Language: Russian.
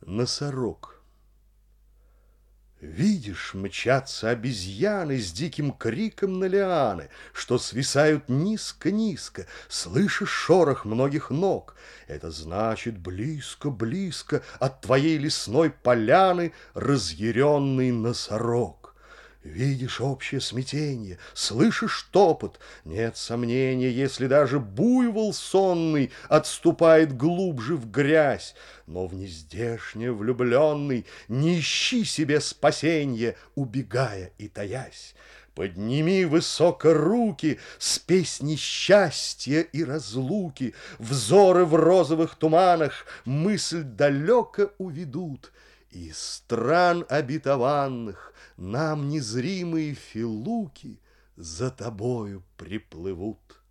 Носорог. Видишь, мчатся обезьяны с диким криком на лианы, что свисают низко-низко, слышишь шорох многих ног. Это значит, близко-близко от твоей лесной поляны разъяренный носорог. Видишь общее смятенье, слышишь топот. Нет сомнения, если даже буйвол сонный отступает глубже в грязь. Но в нездешнее влюбленный не ищи себе спасенья, убегая и таясь. Подними высоко руки с песней счастья и разлуки. Взоры в розовых туманах мысль далеко уведут. Из стран обетованных нам незримые филуки за тобою приплывут.